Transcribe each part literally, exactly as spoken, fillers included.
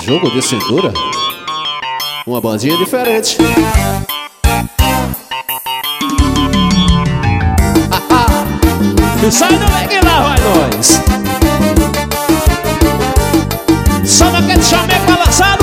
Jogo de cintura, uma bandinha diferente. E sai do leque lá, vai nós. Só naquele chamego balançado.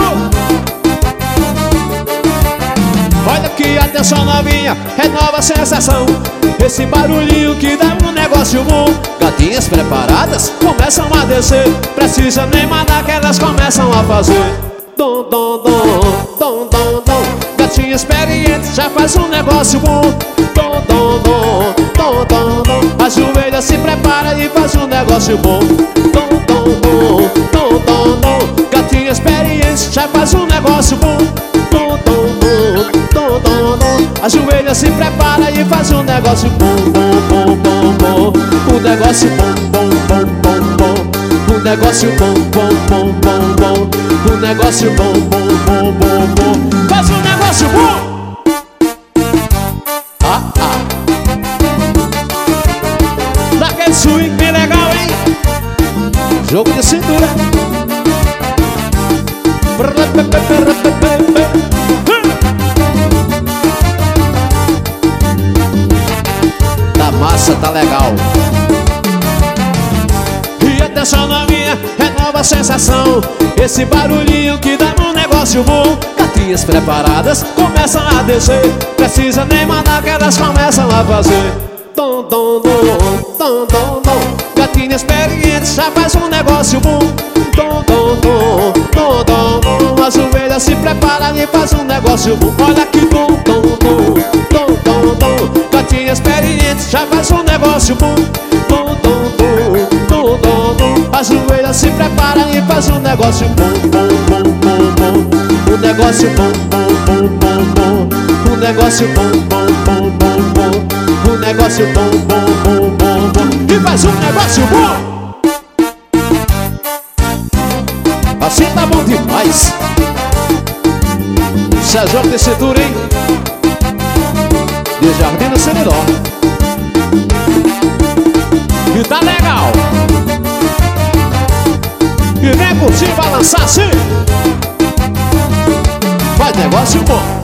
Olha aqui, atenção novinha, é nova sensação. Esse barulhinho que dá um negócio bom. Gatinhas preparadas começam a descer. Precisa nem mandar que elas começam a fazer. Dom, dom, dom, dom, dom, dom. Gatinha experiente já faz um negócio bom. Dom, dom, dom, dom, dom, dom. Ajoelha, se prepara e faz um negócio bom. Dom, dom, dom, dom, dom, dom. Gatinha experiente já faz um negócio bom. Dom, dom, dom, dom, dom, dom. Ajoelha, se prepara e faz um negócio bom, bom, bom, bom, bom. Um negócio bom, bom, bom, bom, bom. Um negócio bom, bom, bom, bom, bom. Um negócio bom, bom, bom, bom, bom. Faz um negócio bom. Ah, ah. Naquele swing bem legal, hein? Jogo de cintura. Tá massa, tá legal. E atenção novinha, é nova sensação. Esse barulhinho que dá um negócio bom. Gatinhas preparadas começam a descer. Precisa nem mandar que elas começam a fazer. Dom, dom, dom, dom, dom, dom. Gatinha experiente já faz um negócio bom. Dom, dom, dom, dom, dom, dom. Ajoelha, se prepara e faz um negócio bom. Olha que dom, dom, dom, dom, dom, dom. Gatinha experiente já faz um negócio bom. Dom, dom, dom, dom, dom, dom. Ajoelha, se prepara e faz um negócio bom, bom, bom, bom, bom. Um negócio bom, bom, bom, bom, bom. Um negócio bom, bom, bom, bom, bom. Um negócio bom, bom, bom, bom, bom. E faz um negócio bom. Assim tá bom demais. Isso é jogo de cintura, hein? De Jardim do Seridó. E tá legal. E vem curtir, balançar assim. Faz negócio bom.